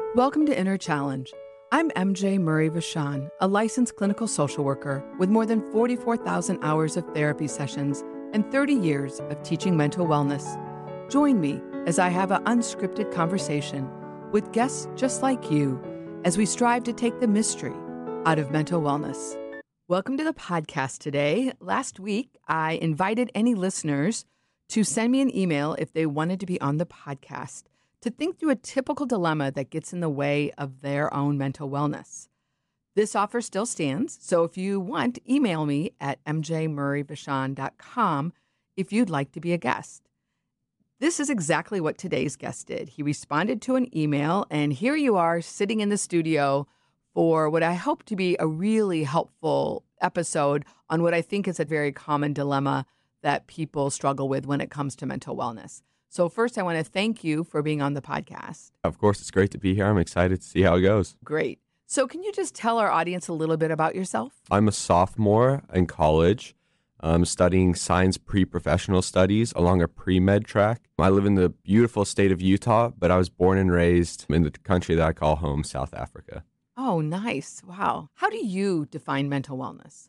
Welcome to Inner Challenge. I'm MJ Murray Vachon, a licensed clinical social worker with more than 44,000 hours of therapy sessions and 30 years of teaching mental wellness. Join me as I have an unscripted conversation with guests just like you as we strive to take the mystery out of mental wellness. Welcome to the podcast today. Last week, I invited any listeners to send me an email if they wanted to be on the podcast to think through a typical dilemma that gets in the way of their own mental wellness. This offer still stands, so if you want, email me at mjmurrayvachon.com if you'd like to be a guest. This is exactly what today's guest did. He responded to an email, and here you are sitting in the studio for what I hope to be a really helpful episode on what I think is a very common dilemma that people struggle with when it comes to mental wellness. So first, I want to thank you for being on the podcast. Of course, it's great to be here. I'm excited to see how it goes. Great. So can you just tell our audience a little bit about yourself? I'm a sophomore in college. I'm studying science pre-professional studies along a pre-med track. I live in the beautiful state of Utah, but I was born and raised in the country that I call home, South Africa. Oh, nice. Wow. How do you define mental wellness?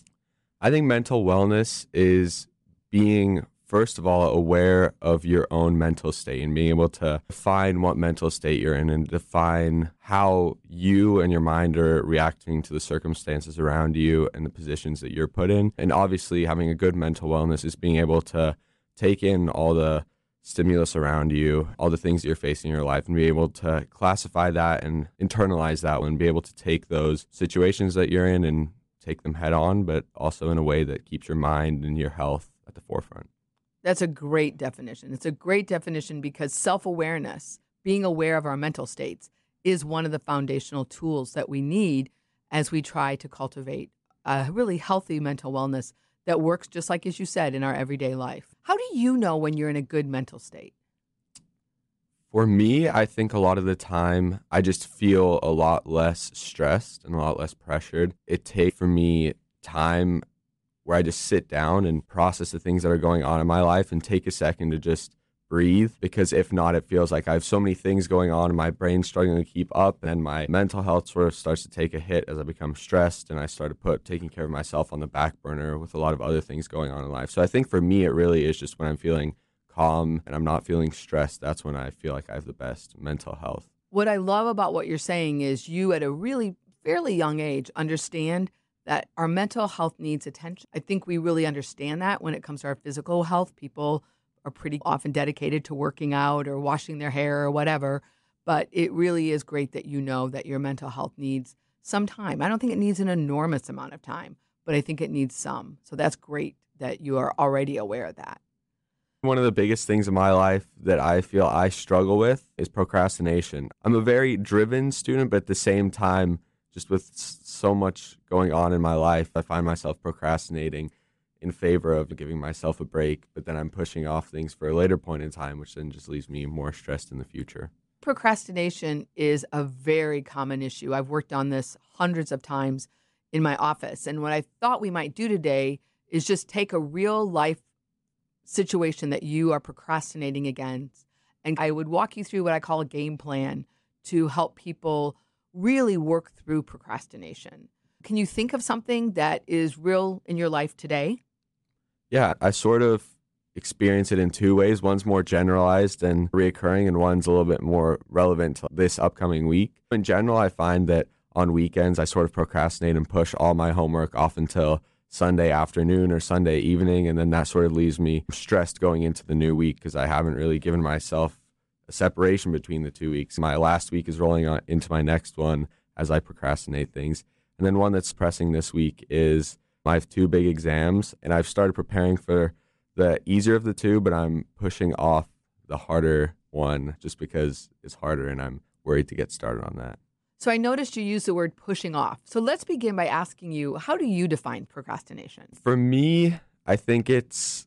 I think mental wellness is being, first of all, aware of your own mental state and being able to define what mental state you're in and define how you and your mind are reacting to the circumstances around you and the positions that you're put in. And obviously, having a good mental wellness is being able to take in all the stimulus around you, all the things that you're facing in your life, and be able to classify that and internalize that and be able to take those situations that you're in and take them head on, but also in a way that keeps your mind and your health at the forefront. That's a great definition. It's a great definition because self-awareness, being aware of our mental states, is one of the foundational tools that we need as we try to cultivate a really healthy mental wellness that works just like, as you said, in our everyday life. How do you know when you're in a good mental state? For me, I think a lot of the time I just feel a lot less stressed and a lot less pressured. It takes for me time where I just sit down and process the things that are going on in my life and take a second to just breathe, because if not, it feels like I have so many things going on and my brain's struggling to keep up, and my mental health sort of starts to take a hit as I become stressed and I start to put taking care of myself on the back burner with a lot of other things going on in life. So I think for me, it really is just when I'm feeling calm and I'm not feeling stressed, that's when I feel like I have the best mental health. What I love about what you're saying is you, at a really fairly young age, understand that our mental health needs attention. I think we really understand that when it comes to our physical health. People are pretty often dedicated to working out or washing their hair or whatever, but it really is great that you know that your mental health needs some time. I don't think it needs an enormous amount of time, but I think it needs some. So that's great that you are already aware of that. One of the biggest things in my life that I feel I struggle with is procrastination. I'm a very driven student, but at the same time, just with so much going on in my life, I find myself procrastinating in favor of giving myself a break, but then I'm pushing off things for a later point in time, which then just leaves me more stressed in the future. Procrastination is a very common issue. I've worked on this hundreds of times in my office, and what I thought we might do today is just take a real life situation that you are procrastinating against, and I would walk you through what I call a game plan to help people really work through procrastination. Can you think of something that is real in your life today? Yeah, I sort of experience it in two ways. One's more generalized and reoccurring, and one's a little bit more relevant to this upcoming week. In general, I find that on weekends, I sort of procrastinate and push all my homework off until Sunday afternoon or Sunday evening, and then that sort of leaves me stressed going into the new week because I haven't really given myself a separation between the 2 weeks. My last week is rolling on into my next one as I procrastinate things. And then one that's pressing this week is I have two big exams, and I've started preparing for the easier of the two, but I'm pushing off the harder one just because it's harder, and I'm worried to get started on that. So I noticed you use the word pushing off. So let's begin by asking you, how do you define procrastination? For me, I think it's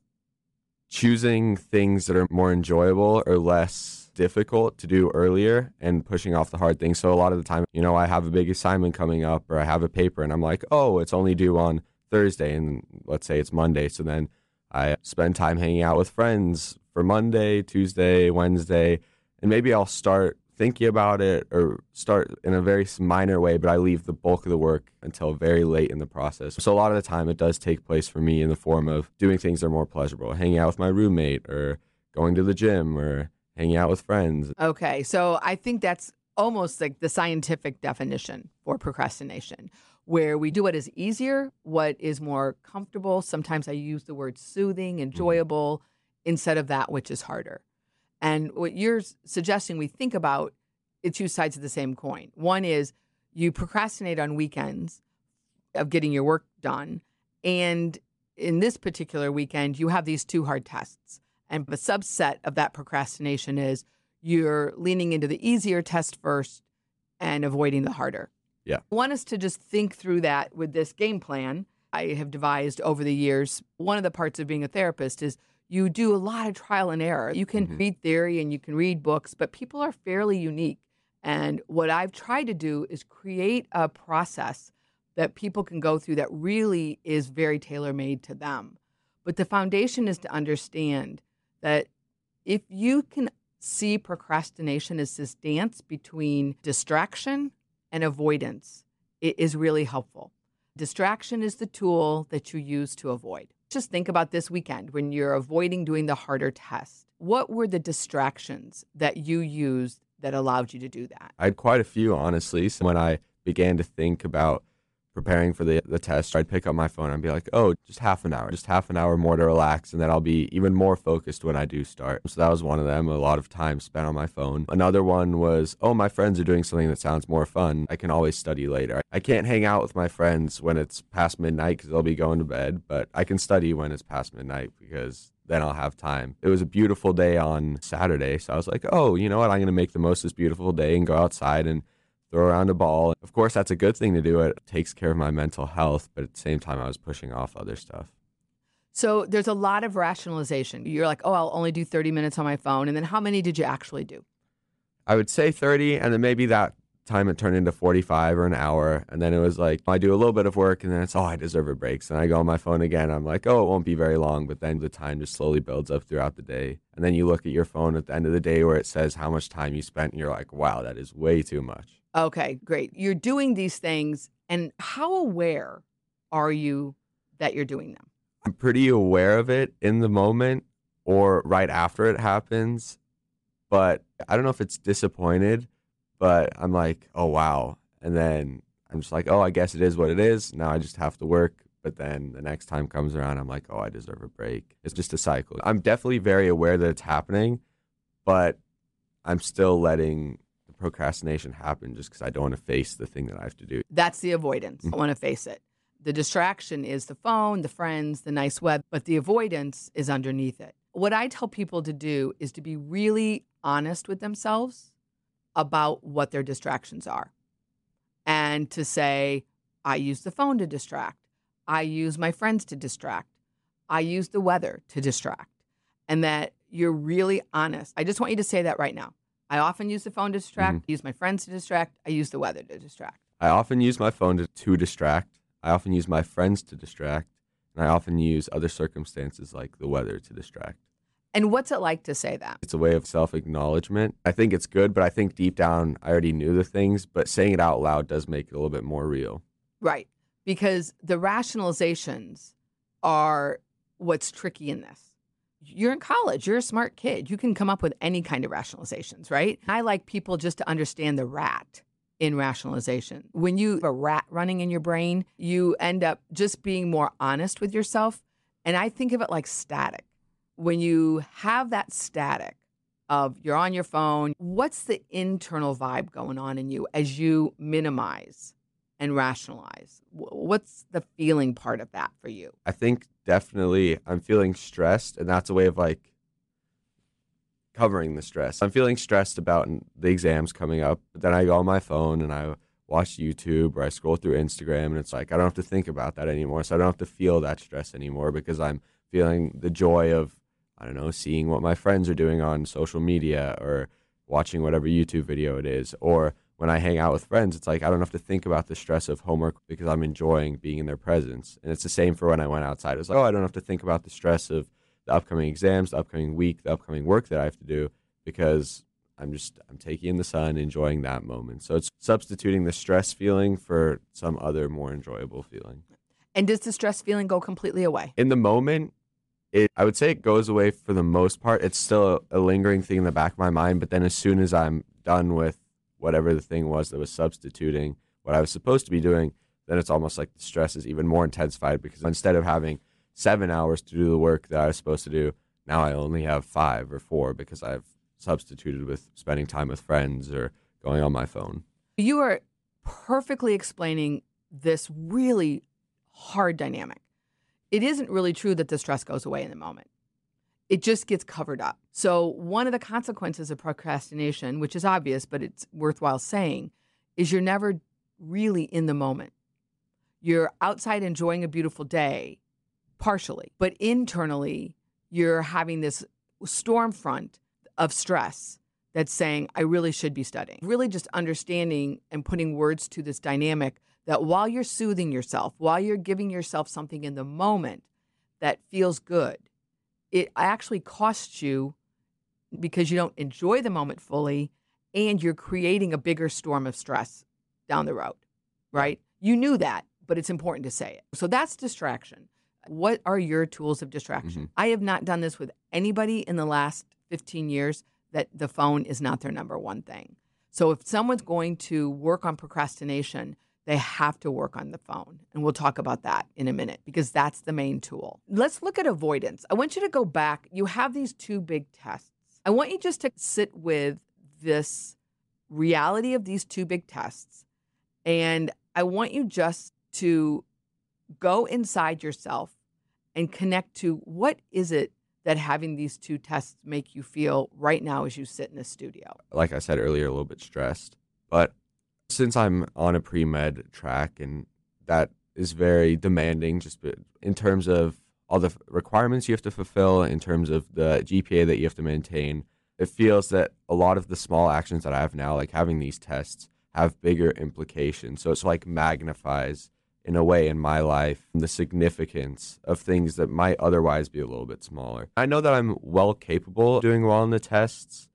choosing things that are more enjoyable or less difficult to do earlier and pushing off the hard things. So a lot of the time, I have a big assignment coming up or I have a paper and I'm like, oh, it's only due on Thursday, and let's say it's Monday. So then I spend time hanging out with friends for Monday, Tuesday, Wednesday, and maybe I'll start thinking about it or start in a very minor way, but I leave the bulk of the work until very late in the process. So a lot of the time it does take place for me in the form of doing things that are more pleasurable, hanging out with my roommate or going to the gym or hanging out with friends. Okay, so I think that's almost like the scientific definition for procrastination, where we do what is easier, what is more comfortable. Sometimes I use the word soothing, enjoyable, instead of that which is harder. And what you're suggesting we think about, it's two sides of the same coin. One is you procrastinate on weekends of getting your work done. And in this particular weekend, you have these two hard tests. And the subset of that procrastination is you're leaning into the easier test first and avoiding the harder. Yeah. I want us to just think through that with this game plan I have devised over the years. One of the parts of being a therapist is you do a lot of trial and error. You can read theory and you can read books, but people are fairly unique. And what I've tried to do is create a process that people can go through that really is very tailor-made to them. But the foundation is to understand that if you can see procrastination as this dance between distraction and avoidance, it is really helpful. Distraction is the tool that you use to avoid. Just think about this weekend when you're avoiding doing the harder test. What were the distractions that you used that allowed you to do that? I had quite a few, honestly. So when I began to think about preparing for the test, I'd pick up my phone and be like, oh, just half an hour more to relax, and then I'll be even more focused when I do start. So that was one of them, a lot of time spent on my phone. Another one was, oh, my friends are doing something that sounds more fun. I can always study later. I can't hang out with my friends when it's past midnight because they'll be going to bed, but I can study when it's past midnight because then I'll have time. It was a beautiful day on Saturday, so I was like, oh, you know what? I'm going to make the most of this beautiful day and go outside and throw around a ball. Of course, that's a good thing to do. It takes care of my mental health, but at the same time, I was pushing off other stuff. So there's a lot of rationalization. You're like, oh, I'll only do 30 minutes on my phone. And then how many did you actually do? I would say 30, and then maybe that time it turned into 45 or an hour. And then it was like, I do a little bit of work, and then it's, oh, I deserve a break. So then I go on my phone again. I'm like, oh, it won't be very long. But then the time just slowly builds up throughout the day. And then you look at your phone at the end of the day where it says how much time you spent, and you're like, wow, that is way too much. Okay, great. You're doing these things, and how aware are you that you're doing them? I'm pretty aware of it in the moment or right after it happens, but I don't know if it's disappointed, but I'm like, oh, wow. And then I'm just like, oh, I guess it is what it is. Now I just have to work. But then the next time comes around, I'm like, oh, I deserve a break. It's just a cycle. I'm definitely very aware that it's happening, but I'm still letting procrastination happen just because I don't want to face the thing that I have to do. That's the avoidance. I want to face it. The distraction is the phone, the friends, the nice web, but the avoidance is underneath it. What I tell people to do is to be really honest with themselves about what their distractions are and to say, I use the phone to distract. I use my friends to distract. I use the weather to distract. And that you're really honest. I just want you to say that right now. I often use the phone to distract, use my friends to distract, I use the weather to distract. I often use my phone to distract. I often use my friends to distract. And I often use other circumstances like the weather to distract. And what's it like to say that? It's a way of self-acknowledgement. I think it's good, but I think deep down I already knew the things, but saying it out loud does make it a little bit more real. Right. Because the rationalizations are what's tricky in this. You're in college. You're a smart kid. You can come up with any kind of rationalizations, right? I like people just to understand the rat in rationalization. When you have a rat running in your brain, you end up just being more honest with yourself. And I think of it like static. When you have that static of you're on your phone, what's the internal vibe going on in you as you minimize and rationalize? What's the feeling part of that for you? I think definitely I'm feeling stressed, and that's a way of like covering the stress. I'm feeling stressed about the exams coming up, but then I go on my phone and I watch YouTube or I scroll through Instagram, and it's like I don't have to think about that anymore. So I don't have to feel that stress anymore because I'm feeling the joy of, I don't know, seeing what my friends are doing on social media or watching whatever YouTube video it is. Or when I hang out with friends, it's like I don't have to think about the stress of homework because I'm enjoying being in their presence. And it's the same for when I went outside. It's like, oh, I don't have to think about the stress of the upcoming exams, the upcoming week, the upcoming work that I have to do because I'm taking in the sun, enjoying that moment. So it's substituting the stress feeling for some other more enjoyable feeling. And does the stress feeling go completely away? In the moment, I would say it goes away for the most part. It's still a lingering thing in the back of my mind, but then as soon as I'm done with whatever the thing was that was substituting what I was supposed to be doing, then it's almost like the stress is even more intensified, because instead of having 7 hours to do the work that I was supposed to do, now I only have 5 or 4 because I've substituted with spending time with friends or going on my phone. You are perfectly explaining this really hard dynamic. It isn't really true that the stress goes away in the moment. It just gets covered up. So one of the consequences of procrastination, which is obvious, but it's worthwhile saying, is you're never really in the moment. You're outside enjoying a beautiful day, partially, but internally, you're having this storm front of stress that's saying, I really should be studying. Really just understanding and putting words to this dynamic that while you're soothing yourself, while you're giving yourself something in the moment that feels good, it actually costs you because you don't enjoy the moment fully, and you're creating a bigger storm of stress down the road, right? You knew that, but it's important to say it. So that's distraction. What are your tools of distraction? Mm-hmm. I have not done this with anybody in the last 15 years that the phone is not their number one thing. So if someone's going to work on procrastination, they have to work on the phone. And we'll talk about that in a minute because that's the main tool. Let's look at avoidance. I want you to go back. You have these 2 big tests. I want you just to sit with this reality of these 2 big tests. And I want you just to go inside yourself and connect to what is it that having these 2 tests make you feel right now as you sit in the studio. Like I said earlier, a little bit stressed, but since I'm on a pre-med track, and that is very demanding just in terms of all the requirements you have to fulfill, in terms of the GPA that you have to maintain, it feels that a lot of the small actions that I have now, like having these tests, have bigger implications. So it's like magnifies, in a way, in my life, the significance of things that might otherwise be a little bit smaller. I know that I'm well capable of doing well on the tests.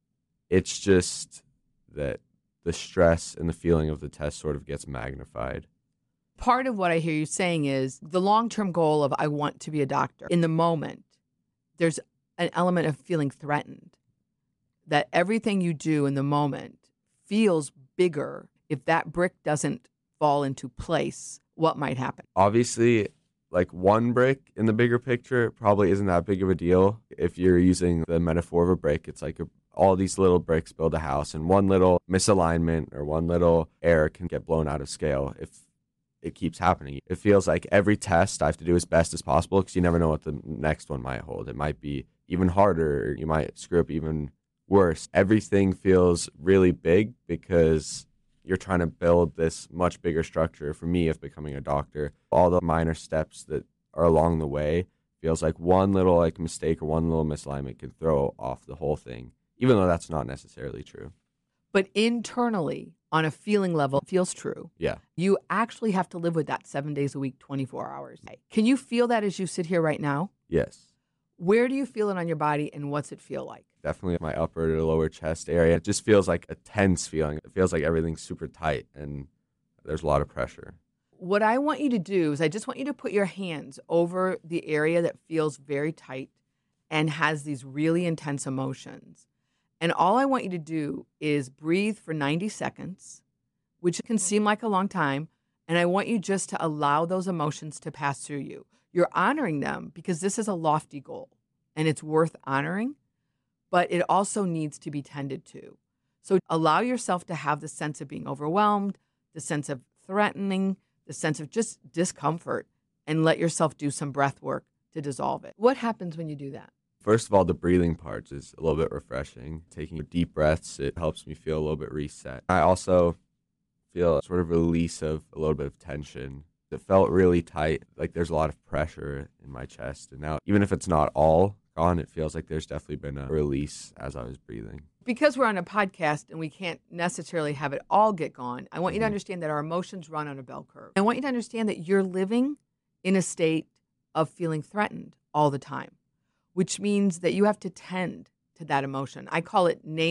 It's just that the stress and the feeling of the test sort of gets magnified. Part of what I hear you saying is the long-term goal of I want to be a doctor. In the moment, there's an element of feeling threatened, that everything you do in the moment feels bigger. If that brick doesn't fall into place, what might happen? Obviously, like one brick in the bigger picture probably isn't that big of a deal. If you're using the metaphor of a brick, it's like all these little bricks build a house, and one little misalignment or one little error can get blown out of scale if it keeps happening. It feels like every test I have to do as best as possible because you never know what the next one might hold. It might be even harder. You might screw up even worse. Everything feels really big because you're trying to build this much bigger structure. For me, of becoming a doctor, all the minor steps that are along the way feels like one little mistake or one little misalignment can throw off the whole thing, even though that's not necessarily true. But internally, on a feeling level, it feels true. Yeah. You actually have to live with that 7 days a week, 24 hours. Can you feel that as you sit here right now? Yes. Where do you feel it on your body, and what's it feel like? Definitely my upper to lower chest area. It just feels like a tense feeling. It feels like everything's super tight and there's a lot of pressure. What I want you to do is I just want you to put your hands over the area that feels very tight and has these really intense emotions. And all I want you to do is breathe for 90 seconds, which can seem like a long time. And I want you just to allow those emotions to pass through you. You're honoring them because this is a lofty goal and it's worth honoring, but it also needs to be tended to. So allow yourself to have the sense of being overwhelmed, the sense of threatening, the sense of just discomfort, and let yourself do some breath work to dissolve it. What happens when you do that? First of all, the breathing part is a little bit refreshing. Taking deep breaths, it helps me feel a little bit reset. I also feel sort of release of a little bit of tension. It felt really tight, like there's a lot of pressure in my chest. And now, even if it's not all gone, it feels like there's definitely been a release as I was breathing. Because we're on a podcast and we can't necessarily have it all get gone, I want you to understand that our emotions run on a bell curve. I want you to understand that you're living in a state of feeling threatened all the time, which means that you have to tend to that emotion. I call it name it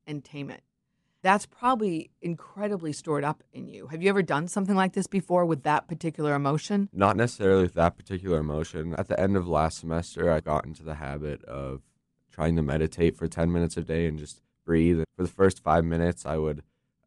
and tame it. That's probably incredibly stored up in you. Have you ever done something like this before with that particular emotion? Not necessarily with that particular emotion. At the end of last semester, I got into the habit of trying to meditate for 10 minutes a day and just breathe. For the first 5 minutes, I would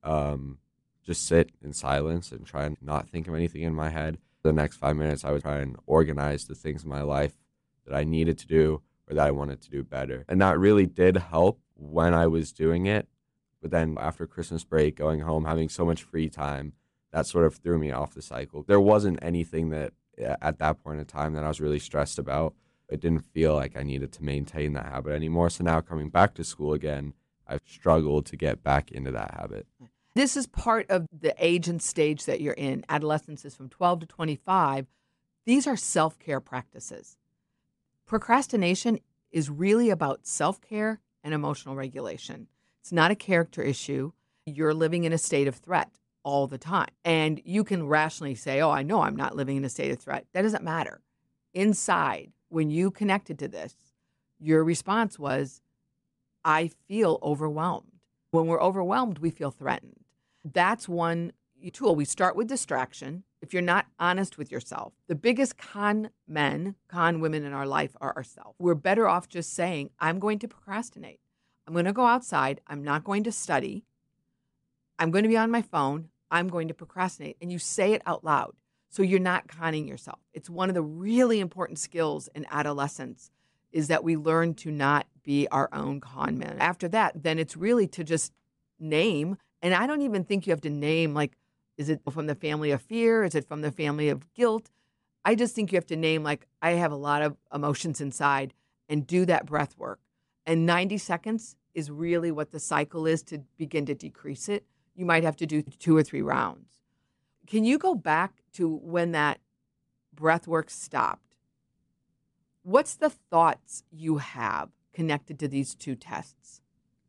just sit in silence and try and not think of anything in my head. The next 5 minutes, I would try and organize the things in my life that I needed to do or that I wanted to do better. And that really did help when I was doing it. But then after Christmas break, going home, having so much free time, that sort of threw me off the cycle. There wasn't anything that at that point in time that I was really stressed about. It didn't feel like I needed to maintain that habit anymore. So now coming back to school again, I've struggled to get back into that habit. This is part of the age and stage that you're in. Adolescence is from 12 to 25. These are self-care practices. Procrastination is really about self-care and emotional regulation. It's not a character issue. You're living in a state of threat all the time. And you can rationally say, oh, I know I'm not living in a state of threat. That doesn't matter. Inside, when you connected to this, your response was, I feel overwhelmed. When we're overwhelmed, we feel threatened. That's one tool. We start with distraction. If you're not honest with yourself, the biggest con women in our life are ourselves. We're better off just saying, I'm going to procrastinate. I'm going to go outside. I'm not going to study. I'm going to be on my phone. I'm going to procrastinate. And you say it out loud. So you're not conning yourself. It's one of the really important skills in adolescence is that we learn to not be our own con man. After that, then it's really to just name. And I don't even think you have to name, like, is it from the family of fear? Is it from the family of guilt? I just think you have to name, like, I have a lot of emotions inside, and do that breath work. And 90 seconds is really what the cycle is to begin to decrease it. You might have to do 2 or 3 rounds. Can you go back to when that breath work stopped? What's the thoughts you have connected to these 2 tests?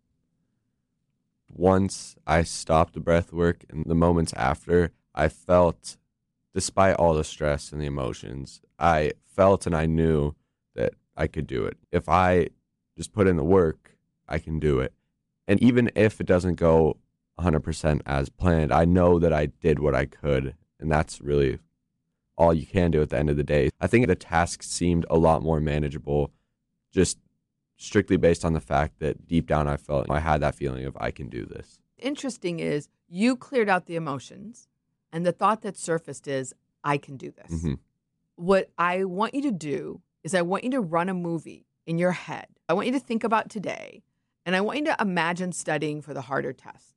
Once I stopped the breath work and the moments after, I felt, despite all the stress and the emotions, I felt and I knew that I could do it. If I just put in the work, I can do it. And even if it doesn't go 100% as planned, I know that I did what I could. And that's really all you can do at the end of the day. I think the task seemed a lot more manageable, just strictly based on the fact that deep down I felt I had that feeling of I can do this. Interesting is you cleared out the emotions, and the thought that surfaced is, I can do this. Mm-hmm. What I want you to do is I want you to run a movie in your head. I want you to think about today, and I want you to imagine studying for the harder test.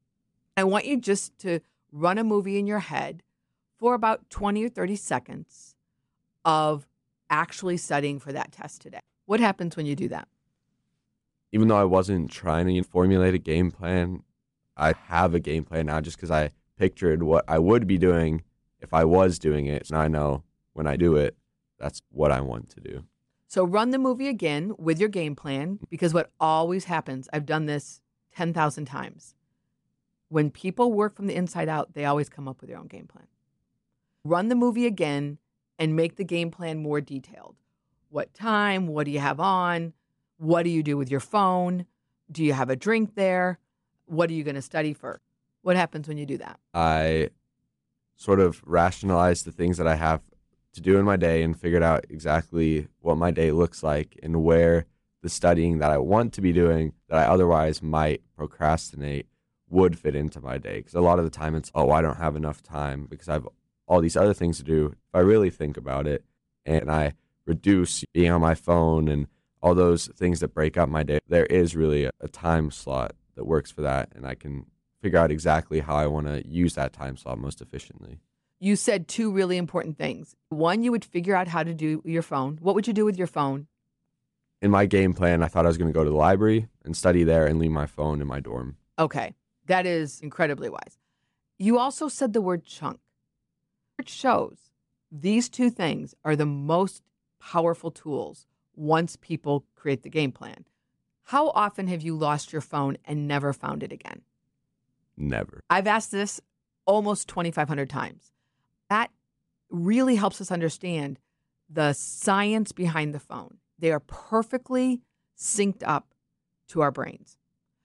I want you just to run a movie in your head for about 20 or 30 seconds of actually studying for that test today. What happens when you do that? Even though I wasn't trying to formulate a game plan, I have a game plan now just because I pictured what I would be doing if I was doing it. And I know when I do it, that's what I want to do. So run the movie again with your game plan, because what always happens, I've done this 10,000 times. When people work from the inside out, they always come up with their own game plan. Run the movie again and make the game plan more detailed. What time? What do you have on? What do you do with your phone? Do you have a drink there? What are you going to study for? What happens when you do that? I sort of rationalized the things that I have to do in my day and figured out exactly what my day looks like and where the studying that I want to be doing that I otherwise might procrastinate would fit into my day. Because a lot of the time it's, I don't have enough time because I have all these other things to do. If I really think about it and I reduce being on my phone and all those things that break up my day, there is really a time slot that works for that, and I can figure out exactly how I want to use that time slot most efficiently. You said 2 really important things. One, you would figure out how to do your phone. What would you do with your phone? In my game plan, I thought I was going to go to the library and study there and leave my phone in my dorm. Okay, that is incredibly wise. You also said the word chunk. It shows these 2 things are the most powerful tools once people create the game plan. How often have you lost your phone and never found it again? Never. I've asked this almost 2,500 times. That really helps us understand the science behind the phone. They are perfectly synced up to our brains.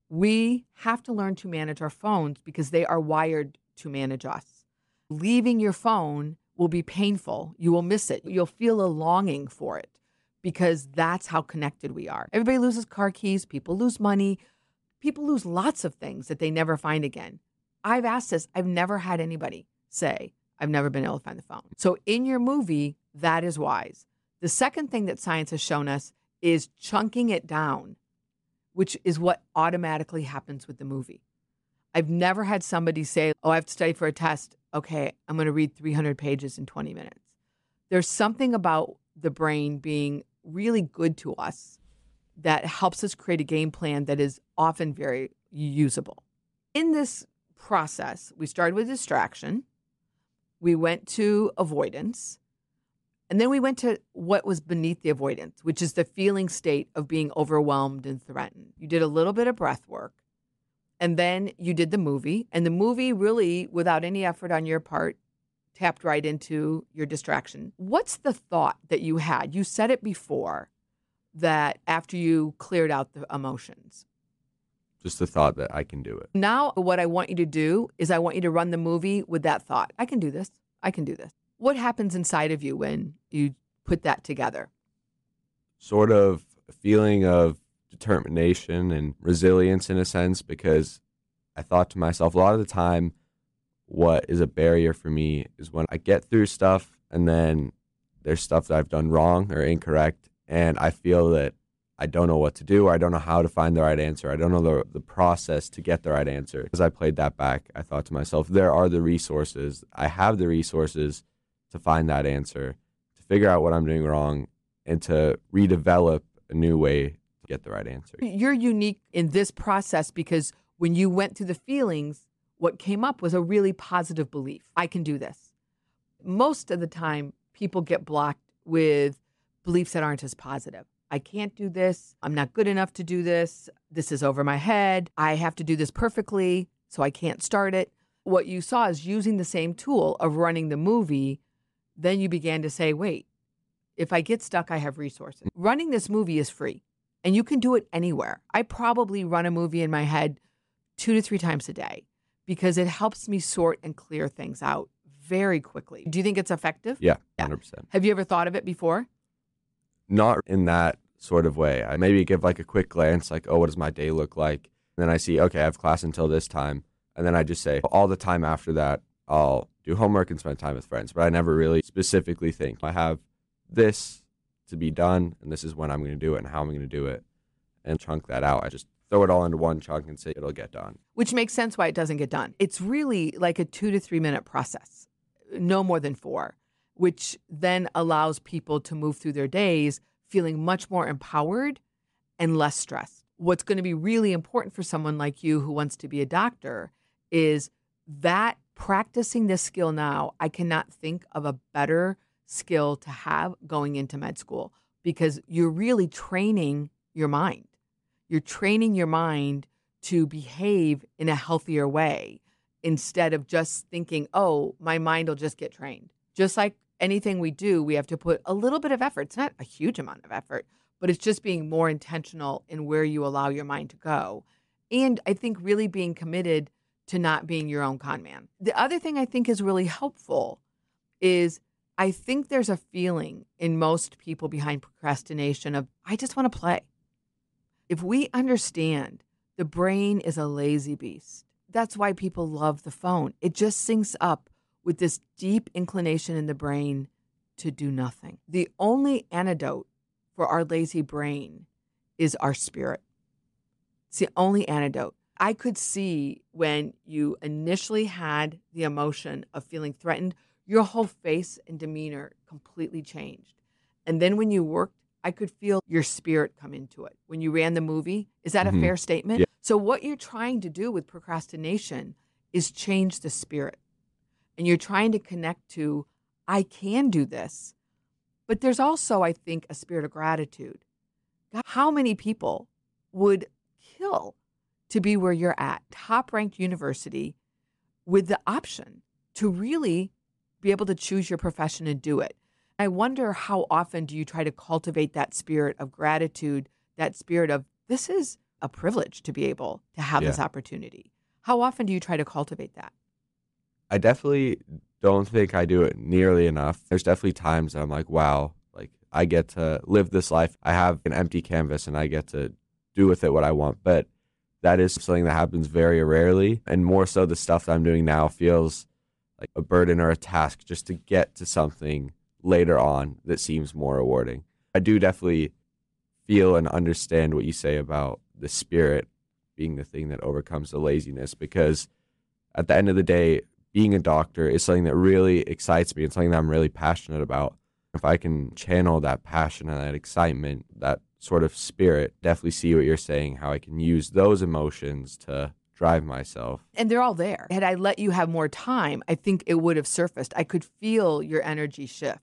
We have to learn to manage our phones because they are wired to manage us. Leaving your phone will be painful. You will miss it. You'll feel a longing for it because that's how connected we are. Everybody loses car keys. People lose money. People lose lots of things that they never find again. I've asked this. I've never had anybody say, I've never been able to find the phone. So in your movie, that is wise. The second thing that science has shown us is chunking it down, which is what automatically happens with the movie. I've never had somebody say, I have to study for a test. Okay, I'm going to read 300 pages in 20 minutes. There's something about the brain being really good to us that helps us create a game plan that is often very usable. In this process, we started with distraction, we went to avoidance, and then we went to what was beneath the avoidance, which is the feeling state of being overwhelmed and threatened. You did a little bit of breath work, and then you did the movie. And the movie really, without any effort on your part, tapped right into your distraction. What's the thought that you had? You said it before, that after you cleared out the emotions. Just the thought that I can do it. Now, what I want you to do is I want you to run the movie with that thought. I can do this. I can do this. What happens inside of you when you put that together? Sort of a feeling of determination and resilience in a sense, because I thought to myself, a lot of the time, what is a barrier for me is when I get through stuff and then there's stuff that I've done wrong or incorrect, and I feel that I don't know what to do, or I don't know how to find the right answer. I don't know the process to get the right answer. As I played that back, I thought to myself, there are the resources. I have the resources to find that answer, to figure out what I'm doing wrong, and to redevelop a new way to get the right answer. You're unique in this process because when you went through the feelings, what came up was a really positive belief. I can do this. Most of the time, people get blocked with beliefs that aren't as positive. I can't do this. I'm not good enough to do this. This is over my head. I have to do this perfectly, so I can't start it. What you saw is using the same tool of running the movie. Then you began to say, wait, if I get stuck, I have resources. Running this movie is free, and you can do it anywhere. I probably run a movie in my head 2 to 3 times a day because it helps me sort and clear things out very quickly. Do you think it's effective? Yeah, 100%. Have you ever thought of it before? Not in that sort of way. I maybe give like a quick glance, like, oh, what does my day look like? And then I see, okay, I have class until this time. And then I just say, all the time after that, I'll do homework and spend time with friends. But I never really specifically think, I have this to be done, and this is when I'm going to do it and how I'm going to do it, and chunk that out. I just throw it all into one chunk and say it'll get done. Which makes sense why it doesn't get done. It's really like a 2 to 3 minute process, no more than 4, which then allows people to move through their days feeling much more empowered and less stressed. What's going to be really important for someone like you who wants to be a doctor is that practicing this skill now, I cannot think of a better skill to have going into med school because you're really training your mind. You're training your mind to behave in a healthier way instead of just thinking, oh, my mind will just get trained. Just like anything we do, we have to put a little bit of effort. It's not a huge amount of effort, but it's just being more intentional in where you allow your mind to go. And I think really being committed to not being your own con man. The other thing I think is really helpful is I think there's a feeling in most people behind procrastination of, I just want to play. If we understand the brain is a lazy beast, that's why people love the phone. It just syncs up with this deep inclination in the brain to do nothing. The only antidote for our lazy brain is our spirit. It's the only antidote. I could see when you initially had the emotion of feeling threatened, your whole face and demeanor completely changed. And then when you worked, I could feel your spirit come into it. When you ran the movie, is that a fair statement? Yeah. So what you're trying to do with procrastination is change the spirit. And you're trying to connect to, I can do this. But there's also, I think, a spirit of gratitude. God, how many people would kill to be where you're at, top-ranked university, with the option to really be able to choose your profession and do it? I wonder how often do you try to cultivate that spirit of gratitude, that spirit of, this is a privilege to be able to have Yeah. this opportunity. How often do you try to cultivate that? I definitely don't think I do it nearly enough. There's definitely times that I'm like, wow, like I get to live this life. I have an empty canvas and I get to do with it what I want. But that is something that happens very rarely. And more so, the stuff that I'm doing now feels like a burden or a task just to get to something later on that seems more rewarding. I do definitely feel and understand what you say about the spirit being the thing that overcomes the laziness, because at the end of the day, being a doctor is something that really excites me and something that I'm really passionate about. If I can channel that passion and that excitement, that sort of spirit, definitely see what you're saying, how I can use those emotions to drive myself. And they're all there. Had I let you have more time, I think it would have surfaced. I could feel your energy shift.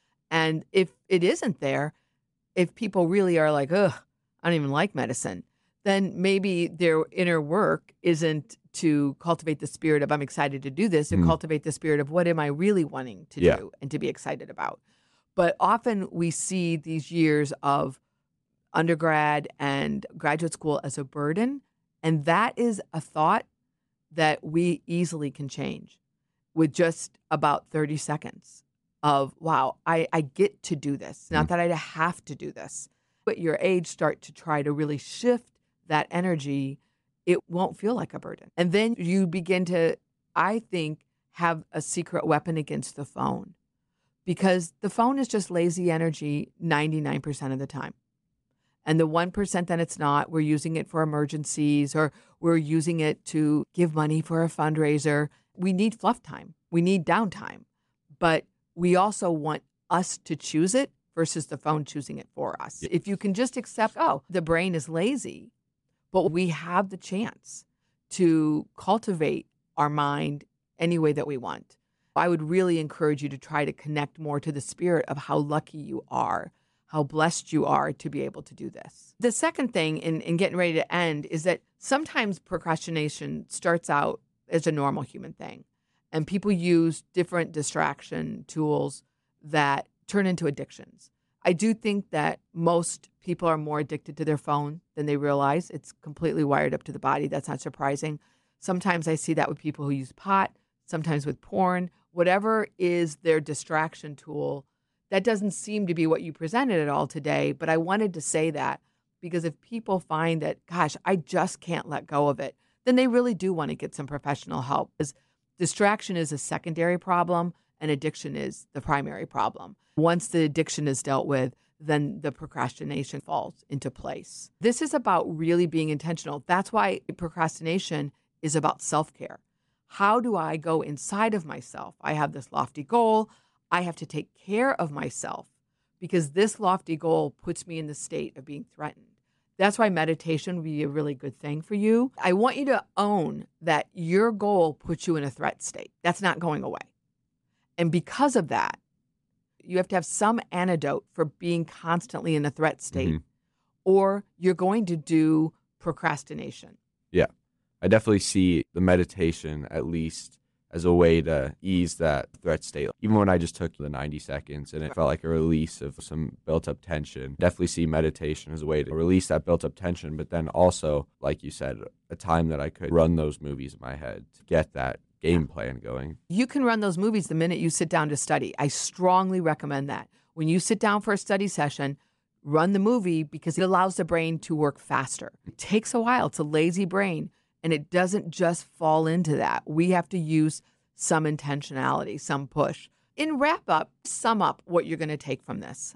And if it isn't there, if people really are like, ugh, I don't even like medicine, then maybe their inner work isn't to cultivate the spirit of I'm excited to do this, or Mhm. cultivate the spirit of what am I really wanting to Yeah. do and to be excited about. But often we see these years of undergrad and graduate school as a burden. And that is a thought that we easily can change with just about 30 seconds of, wow, I get to do this. Not that I have to do this. But your age start to try to really shift that energy, it won't feel like a burden. And then you begin to, I think, have a secret weapon against the phone, because the phone is just lazy energy 99% of the time. And the 1% that it's not, we're using it for emergencies, or we're using it to give money for a fundraiser. We need fluff time. We need downtime. But we also want us to choose it versus the phone choosing it for us. If you can just accept, oh, the brain is lazy, but we have the chance to cultivate our mind any way that we want. I would really encourage you to try to connect more to the spirit of how lucky you are, how blessed you are to be able to do this. The second thing in getting ready to end is that sometimes procrastination starts out as a normal human thing, and people use different distraction tools that turn into addictions. I do think that most people are more addicted to their phone than they realize. It's completely wired up to the body. That's not surprising. Sometimes I see that with people who use pot, sometimes with porn, whatever is their distraction tool. That doesn't seem to be what you presented at all today, but I wanted to say that because if people find that, gosh, I just can't let go of it, then they really do want to get some professional help. Because distraction is a secondary problem and addiction is the primary problem. Once the addiction is dealt with, then the procrastination falls into place. This is about really being intentional. That's why procrastination is about self-care. How do I go inside of myself? I have this lofty goal. I have to take care of myself because this lofty goal puts me in the state of being threatened. That's why meditation would be a really good thing for you. I want you to own that your goal puts you in a threat state. That's not going away. And because of that, you have to have some antidote for being constantly in a threat state, or you're going to do procrastination. Yeah. I definitely see the meditation at least as a way to ease that threat state. Even when I just took the 90 seconds and it felt like a release of some built up tension, definitely see meditation as a way to release that built up tension. But then also, like you said, a time that I could run those movies in my head to get that game plan going. You can run those movies the minute you sit down to study. I strongly recommend that. When you sit down for a study session, run the movie because it allows the brain to work faster. It takes a while. It's a lazy brain. And it doesn't just fall into that. We have to use some intentionality, some push. In wrap up, sum up what you're going to take from this.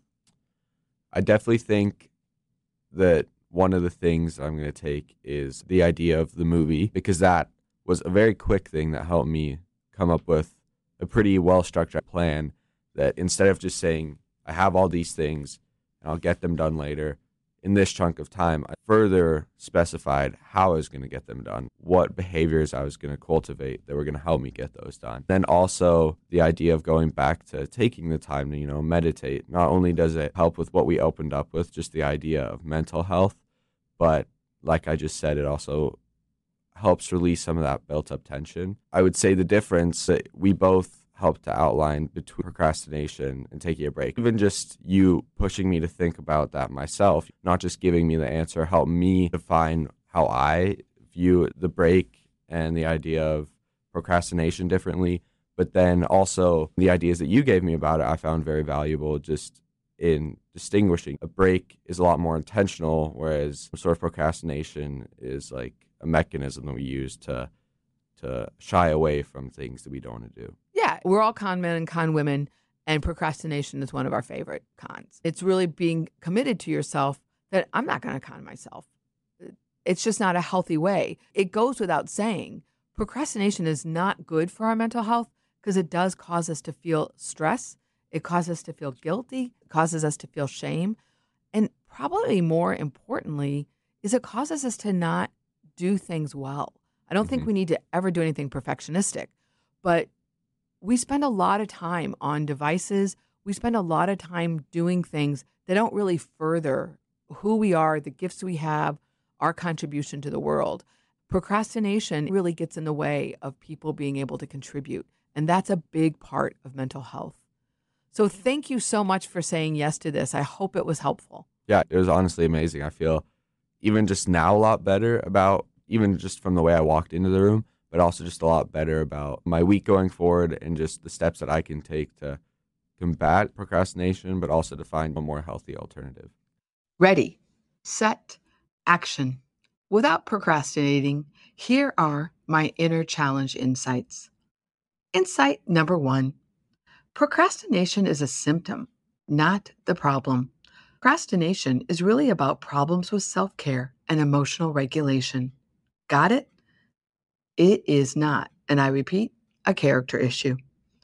I definitely think that one of the things I'm going to take is the idea of the movie, because that was a very quick thing that helped me come up with a pretty well-structured plan that instead of just saying, I have all these things and I'll get them done later, in this chunk of time, I further specified how I was going to get them done, what behaviors I was going to cultivate that were going to help me get those done. Then also the idea of going back to taking the time to, meditate. Not only does it help with what we opened up with, just the idea of mental health, but like I just said, it also helps release some of that built up tension. I would say the difference that we both helped to outline between procrastination and taking a break. Even just you pushing me to think about that myself, not just giving me the answer, helped me define how I view the break and the idea of procrastination differently. But then also the ideas that you gave me about it, I found very valuable just in distinguishing. A break is a lot more intentional, whereas some sort of procrastination is like a mechanism that we use to shy away from things that we don't want to do. Yeah, we're all con men and con women, and procrastination is one of our favorite cons. It's really being committed to yourself that I'm not going to con myself. It's just not a healthy way. It goes without saying. Procrastination is not good for our mental health because it does cause us to feel stress. It causes us to feel guilty, it causes us to feel shame. And probably more importantly, is it causes us to not do things well. I don't think we need to ever do anything perfectionistic, but we spend a lot of time on devices. We spend a lot of time doing things that don't really further who we are, the gifts we have, our contribution to the world. Procrastination really gets in the way of people being able to contribute, and that's a big part of mental health. So thank you so much for saying yes to this. I hope it was helpful. Yeah, it was honestly amazing. I feel even just now a lot better about, even just from the way I walked into the room, but also just a lot better about my week going forward and just the steps that I can take to combat procrastination, but also to find a more healthy alternative. Ready, set, action. Without procrastinating, here are my inner challenge insights. Insight number 1. Procrastination is a symptom, not the problem. Procrastination is really about problems with self-care and emotional regulation. Got it? It is not, and I repeat, a character issue.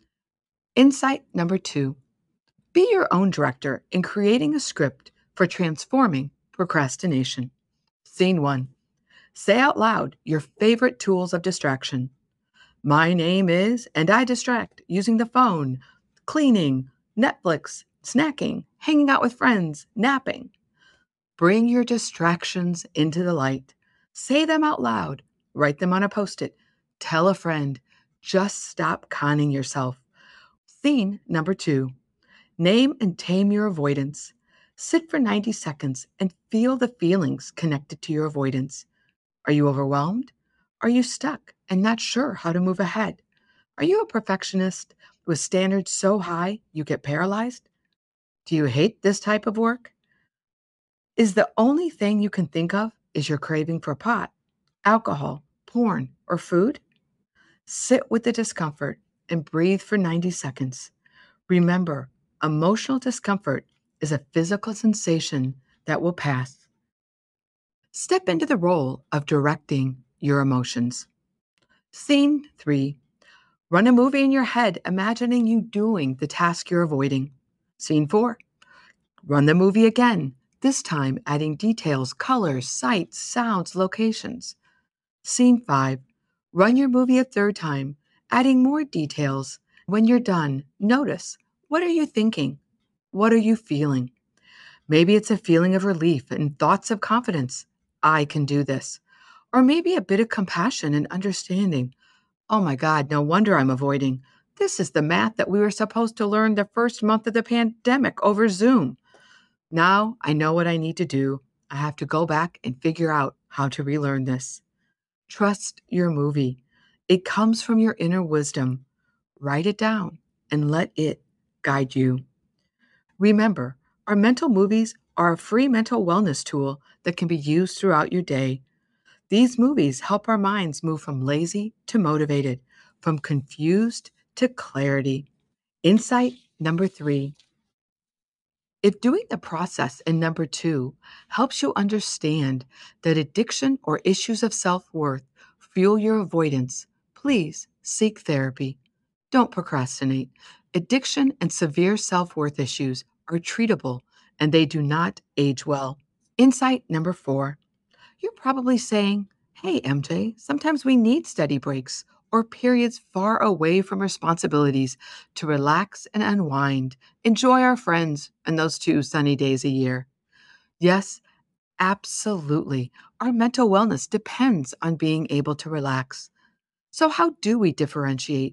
Insight number 2. Be your own director in creating a script for transforming procrastination. Scene 1. Say out loud your favorite tools of distraction. My name is, and I distract using the phone, cleaning, Netflix, snacking, hanging out with friends, napping. Bring your distractions into the light. Say them out loud. Write them on a post-it. Tell a friend. Just stop conning yourself. Scene number 2. Name and tame your avoidance. Sit for 90 seconds and feel the feelings connected to your avoidance. Are you overwhelmed? Are you stuck and not sure how to move ahead? Are you a perfectionist with standards so high you get paralyzed? Do you hate this type of work? Is the only thing you can think of is your craving for pot, alcohol, porn, or food? Sit with the discomfort and breathe for 90 seconds. Remember, emotional discomfort is a physical sensation that will pass. Step into the role of directing your emotions. Scene 3. Run a movie in your head, imagining you doing the task you're avoiding. Scene 4. Run the movie again, this time adding details, colors, sights, sounds, locations. Scene 5. Run your movie a third time, adding more details. When you're done, notice, what are you thinking? What are you feeling? Maybe it's a feeling of relief and thoughts of confidence. I can do this. Or maybe a bit of compassion and understanding. Oh my God, no wonder I'm avoiding. This is the math that we were supposed to learn the first month of the pandemic over Zoom. Now I know what I need to do. I have to go back and figure out how to relearn this. Trust your movie. It comes from your inner wisdom. Write it down and let it guide you. Remember, our mental movies are a free mental wellness tool that can be used throughout your day. These movies help our minds move from lazy to motivated, from confused to clarity. Insight number 3. If doing the process in number 2 helps you understand that addiction or issues of self-worth fuel your avoidance, please seek therapy. Don't procrastinate. Addiction and severe self-worth issues are treatable and they do not age well. Insight number 4. You're probably saying, hey, MJ, sometimes we need study breaks or periods far away from responsibilities to relax and unwind, enjoy our friends, and those 2 sunny days a year. Yes, absolutely. Our mental wellness depends on being able to relax. So how do we differentiate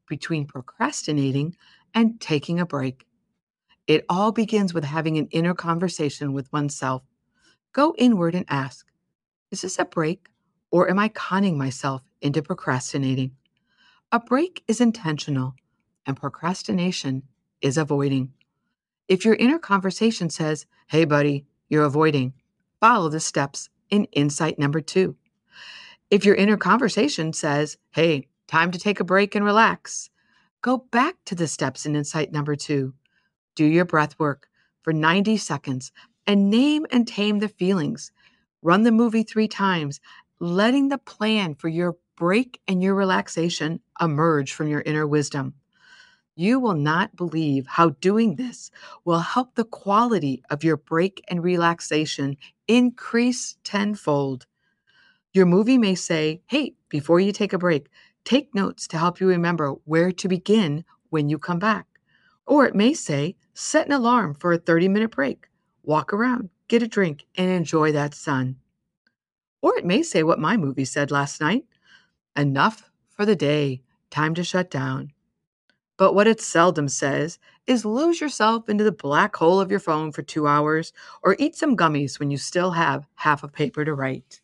between procrastinating and taking a break. It all begins with having an inner conversation with oneself. Go inward and ask, is this a break or am I conning myself into procrastinating? A break is intentional and procrastination is avoiding. If your inner conversation says, hey, buddy, you're avoiding, follow the steps in insight number 2. If your inner conversation says, hey, time to take a break and relax, go back to the steps in insight number 2. Do your breath work for 90 seconds and name and tame the feelings. Run the movie 3 times, letting the plan for your break and your relaxation emerge from your inner wisdom. You will not believe how doing this will help the quality of your break and relaxation increase tenfold. Your movie may say, hey, before you take a break, take notes to help you remember where to begin when you come back. Or it may say, set an alarm for a 30-minute break, walk around, get a drink, and enjoy that sun. Or it may say what my movie said last night, enough for the day, time to shut down. But what it seldom says is lose yourself into the black hole of your phone for 2 hours or eat some gummies when you still have half a paper to write.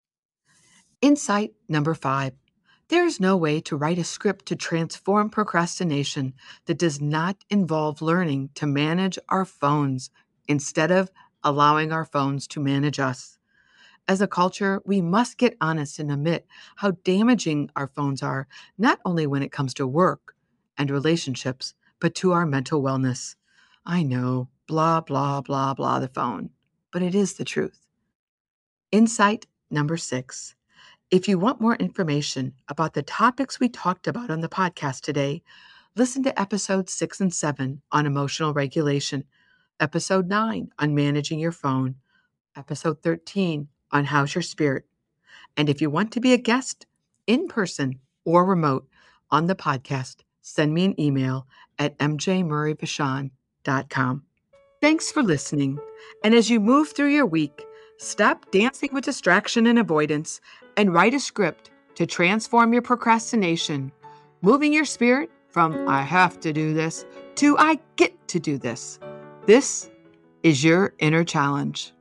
Insight number 5. There is no way to write a script to transform procrastination that does not involve learning to manage our phones instead of allowing our phones to manage us. As a culture, we must get honest and admit how damaging our phones are, not only when it comes to work and relationships, but to our mental wellness. I know, blah, blah, blah, blah, the phone, but it is the truth. Insight number 6. If you want more information about the topics we talked about on the podcast today, listen to episodes 6 and 7 on emotional regulation, episode 9 on managing your phone, episode 13 on how's your spirit. And if you want to be a guest in person or remote on the podcast, send me an email at mjmurrayvachon.com. Thanks for listening. And as you move through your week, stop dancing with distraction and avoidance and write a script to transform your procrastination, moving your spirit from I have to do this to I get to do this. This is your inner challenge.